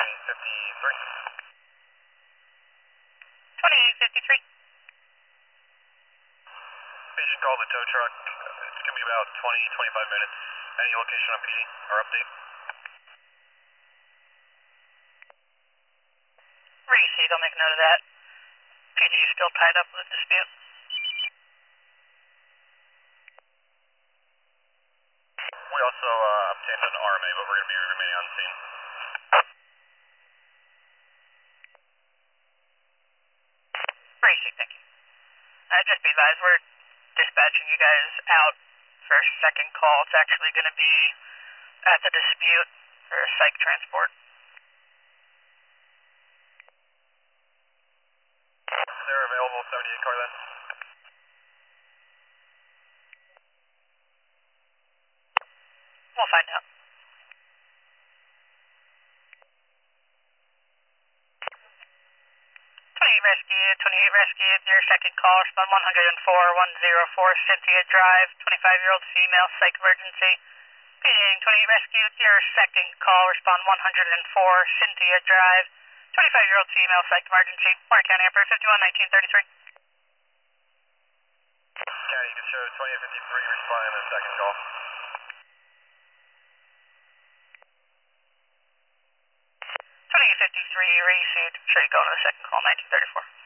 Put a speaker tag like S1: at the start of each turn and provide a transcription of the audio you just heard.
S1: 2853. Patient call the tow truck. It's going to be about 20-25 minutes. Any location on PD or update? Receipt, I'll make a note of that. PD is still tied up with a dispute. We also obtained an RMA, but we're going to be remaining on scene. Receipt, thank you. Just be advised, we're dispatching you guys out for a second call. It's actually going to be at the dispute for psych transport. They're available, 78 car then? We'll find out. 28 Rescue, your second call, respond 104-104 Cynthia Drive, 25-year-old female, psych emergency. Repeating, 28 Rescue, your second call, respond 104 Cynthia Drive, 25-year-old female, psych emergency. Warren County, Airport 51-1933. County, you can show 2853 responding to the second call. 2853 received. Sure you go on to the second call, 1934.